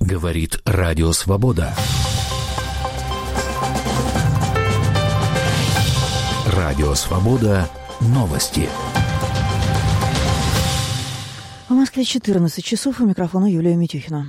Говорит Радио Свобода. Радио Свобода. Новости. В Москве 14 часов. У микрофона Юлия Митюхина.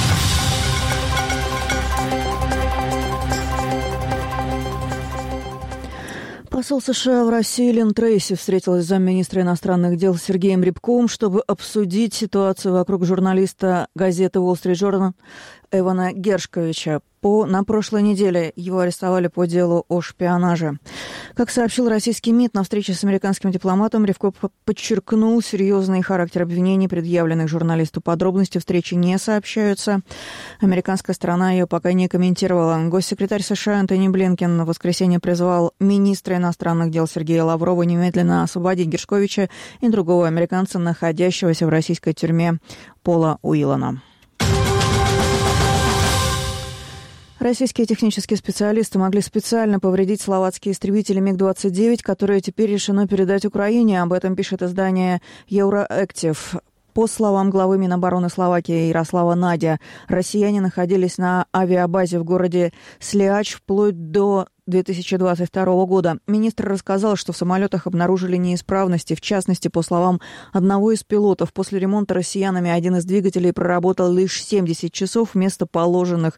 Посол США в России Лин Трейси встретилась с замминистра иностранных дел Сергеем Рябковым, чтобы обсудить ситуацию вокруг журналиста газеты Wall Street Journal Эвана Гершковича. На прошлой неделе его арестовали по делу о шпионаже. Как сообщил российский МИД, на встрече с американским дипломатом Рябков подчеркнул серьезный характер обвинений, предъявленных журналисту. Подробности встречи не сообщаются. Американская сторона ее пока не комментировала. Госсекретарь США Антони Блинкен в воскресенье призвал министра иностранных дел Сергея Лаврова немедленно освободить Гершковича и другого американца, находящегося в российской тюрьме, Пола Уиллана. Российские технические специалисты могли специально повредить словацкие истребители МиГ-29, которые теперь решено передать Украине. Об этом пишет издание Euroactiv. По словам главы Минобороны Словакии Ярослава Надя, россияне находились на авиабазе в городе Слиач вплоть до 2022 года. Министр рассказал, что в самолетах обнаружили неисправности. В частности, по словам одного из пилотов, после ремонта россиянами один из двигателей проработал лишь 70 часов вместо положенных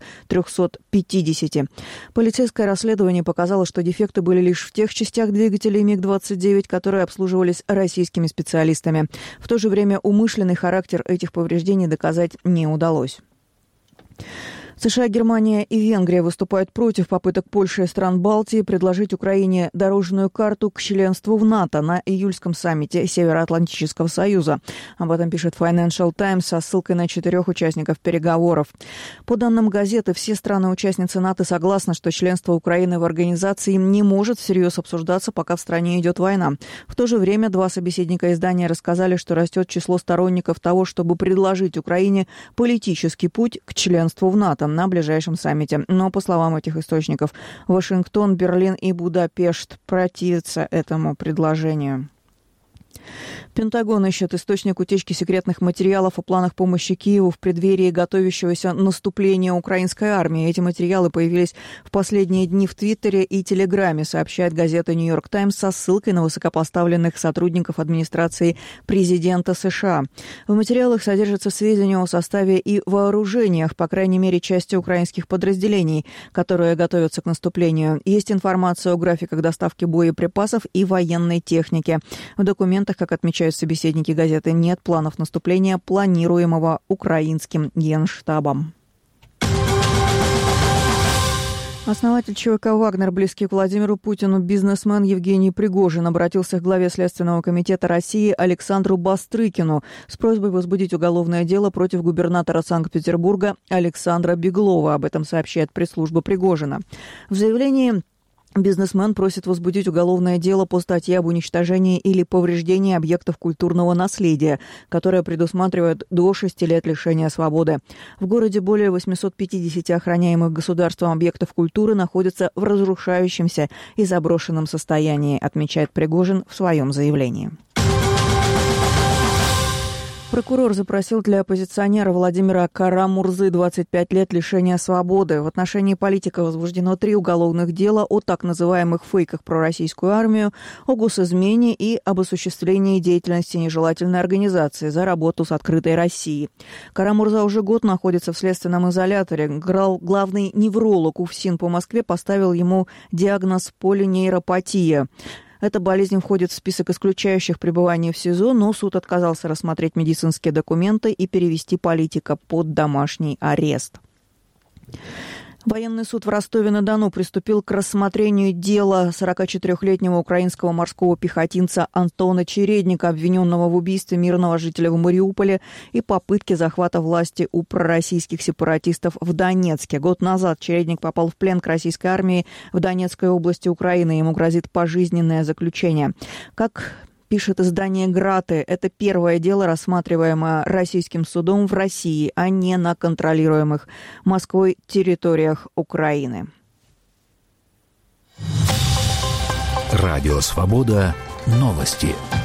350. Полицейское расследование показало, что дефекты были лишь в тех частях двигателей МиГ-29, которые обслуживались российскими специалистами. В то же время умышленный характер этих повреждений доказать не удалось. США, Германия и Венгрия выступают против попыток Польши и стран Балтии предложить Украине дорожную карту к членству в НАТО на июльском саммите Североатлантического союза. Об этом пишет Financial Times со ссылкой на 4 участников переговоров. По данным газеты, все страны-участницы НАТО согласны, что членство Украины в организации не может всерьез обсуждаться, пока в стране идет война. В то же время два собеседника издания рассказали, что растет число сторонников того, чтобы предложить Украине политический путь к членству в НАТО на ближайшем саммите. Но, по словам этих источников, Вашингтон, Берлин и Будапешт противятся этому предложению. Пентагон ищет источник утечки секретных материалов о планах помощи Киеву в преддверии готовящегося наступления украинской армии. Эти материалы появились в последние дни в Твиттере и Телеграме, сообщает газета «Нью-Йорк Таймс» со ссылкой на высокопоставленных сотрудников администрации президента США. В материалах содержатся сведения о составе и вооружениях, по крайней мере, части украинских подразделений, которые готовятся к наступлению. Есть информация о графиках доставки боеприпасов и военной техники. В документах, как отмечают собеседники газеты, нет планов наступления, планируемого украинским генштабом. Основатель ЧВК «Вагнер», близкий к Владимиру Путину, бизнесмен Евгений Пригожин обратился к главе Следственного комитета России Александру Бастрыкину с просьбой возбудить уголовное дело против губернатора Санкт-Петербурга Александра Беглова. Об этом сообщает пресс-служба Пригожина. В заявлении бизнесмен просит возбудить уголовное дело по статье об уничтожении или повреждении объектов культурного наследия, которое предусматривает до 6 лет лишения свободы. В городе более 850 охраняемых государством объектов культуры находятся в разрушающемся и заброшенном состоянии, отмечает Пригожин в своем заявлении. Прокурор запросил для оппозиционера Владимира Кара-Мурзы 25 лет лишения свободы. В отношении политика возбуждено 3 уголовных дела о так называемых фейках про российскую армию, о госизмене и об осуществлении деятельности нежелательной организации за работу с «Открытой Россией». Кара-Мурза уже год находится в следственном изоляторе. Главный невролог УФСИН по Москве поставил ему диагноз полинейропатия. Эта болезнь входит в список исключающих пребывание в СИЗО, но суд отказался рассмотреть медицинские документы и перевести политика под домашний арест. Военный суд в Ростове-на-Дону приступил к рассмотрению дела 44-летнего украинского морского пехотинца Антона Чередника, обвиненного в убийстве мирного жителя в Мариуполе и попытке захвата власти у пророссийских сепаратистов в Донецке. Год назад Чередник попал в плен к российской армии в Донецкой области Украины. Ему грозит пожизненное заключение. Как пишет издание «Граты», это первое дело, рассматриваемое российским судом в России, а не на контролируемых Москвой территориях Украины. Радио «Свобода». Новости.